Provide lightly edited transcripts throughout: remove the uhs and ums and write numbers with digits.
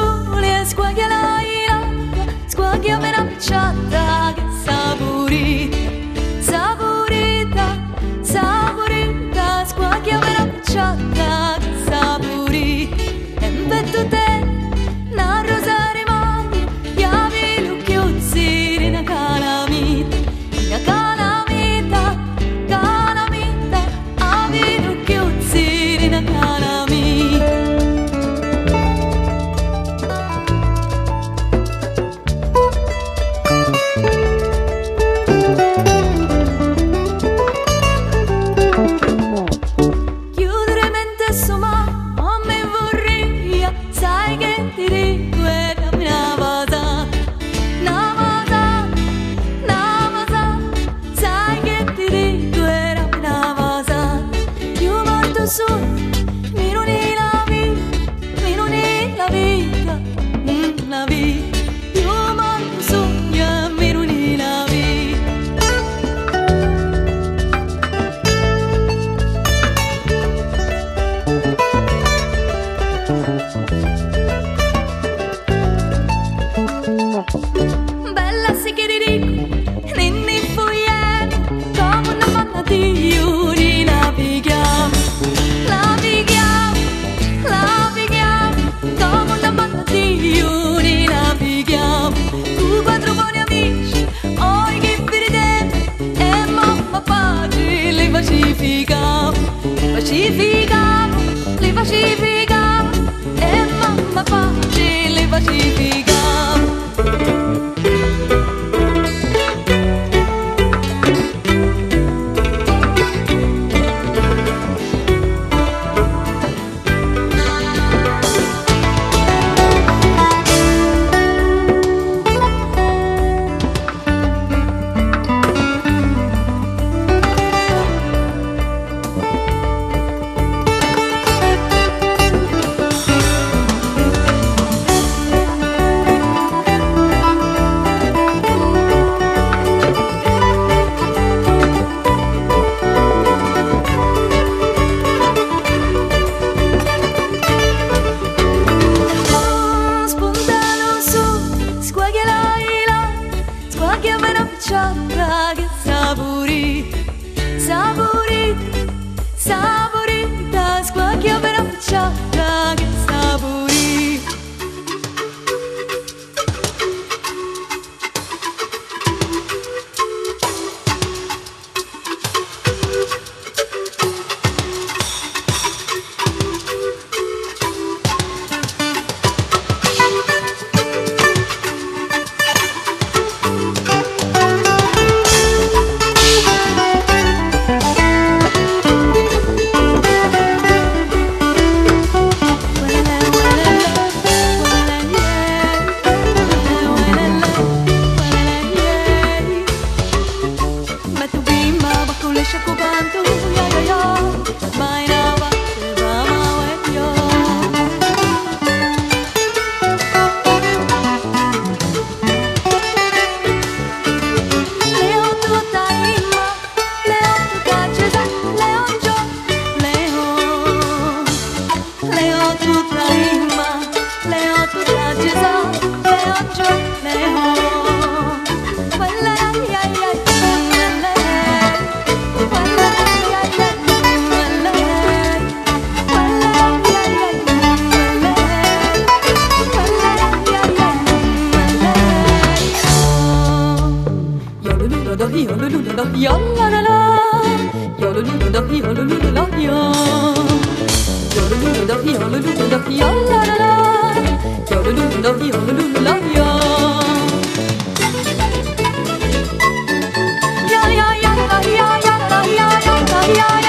sole e squaglia l'acqua, squaglia per la picciata che saporita, saporita, saporita, squaglia per la picciata che saporita. E in petto te, una rosa rimane, gli avi lucchiuzzi di una calamita, calamita, avi lucchiuzzi di una calamita. Bella si che dico, ninni fuieno, come una manna di iuri navighiamo, navighiamo, navighiamo, come una manna di iuri navighiamo. Tu quattro buoni amici, oi che vedete, e mamma pace li pacificamo, pacificamo, li pacificamo, e mamma pace li pacificamo. Che saporita, saporita, saporita, squacchia per la picciata che saporita.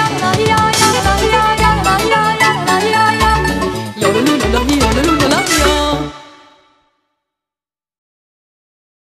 Yo,